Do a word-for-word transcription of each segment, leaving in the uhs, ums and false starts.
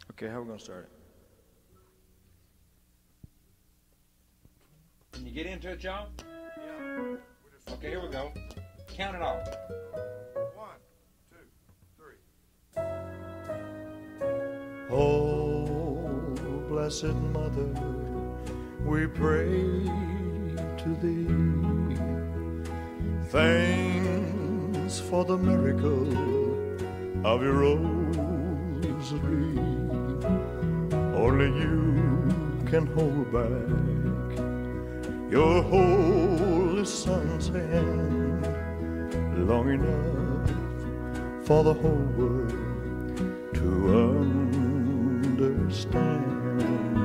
Okay, how are we going to start it? Can you get into it, John? Yeah. Okay, here we go. Count it off. One, two, three. Oh, blessed Mother, we pray to thee. Thanks for the miracle of your rosary. Only you can hold back your holy Son's hand long enough for the whole world to understand.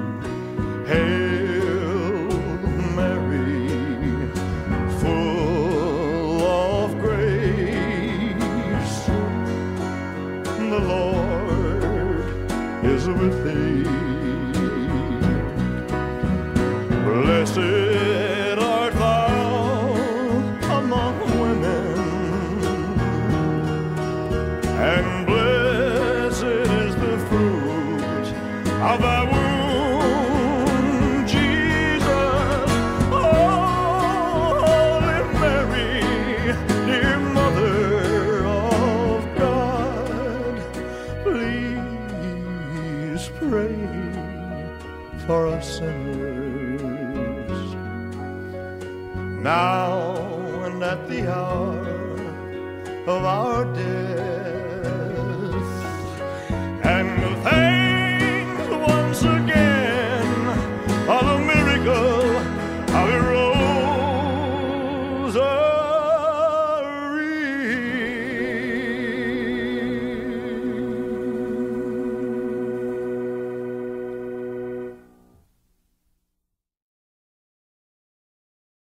Hail Mary, full of grace, the Lord is with thee. Blessed art thou among women, and blessed is the fruit of thy womb, Jesus. Oh, Holy Mary, dear Mother of God, please pray for us sinners, now and at the hour of our death.